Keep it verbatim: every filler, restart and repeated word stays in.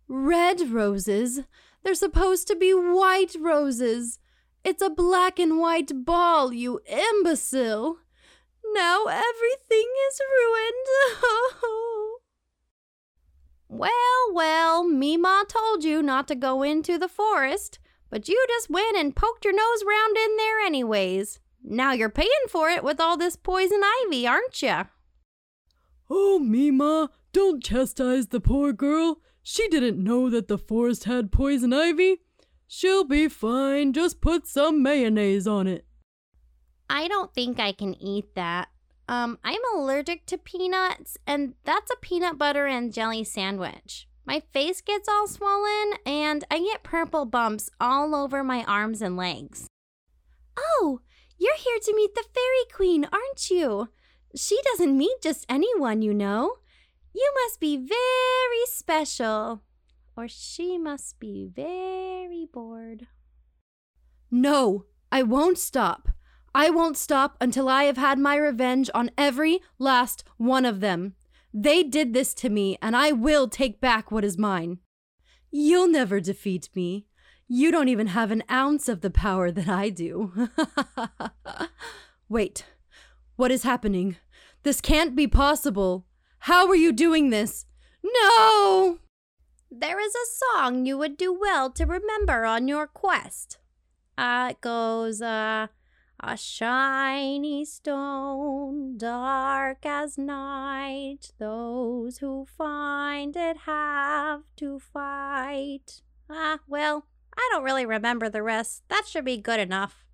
Red roses? They're supposed to be white roses. It's a black and white ball, you imbecile. Now everything is ruined. Well, well, Mima told you not to go into the forest, but you just went and poked your nose round in there anyways. Now you're paying for it with all this poison ivy, aren't you? Oh, Mima, don't chastise the poor girl. She didn't know that the forest had poison ivy. She'll be fine. Just put some mayonnaise on it. I don't think I can eat that. Um, I'm allergic to peanuts, and that's a peanut butter and jelly sandwich. My face gets all swollen, and I get purple bumps all over my arms and legs. Oh, you're here to meet the Fairy Queen, aren't you? She doesn't meet just anyone, you know. You must be very special, or she must be very bored. No, I won't stop. I won't stop until I have had my revenge on every last one of them. They did this to me, and I will take back what is mine. You'll never defeat me. You don't even have an ounce of the power that I do. Wait, what is happening? This can't be possible. How are you doing this? No! There is a song you would do well to remember on your quest. Uh, it goes, uh... A shiny stone, dark as night, those who find it have to fight. Ah, well, I don't really remember the rest. That should be good enough.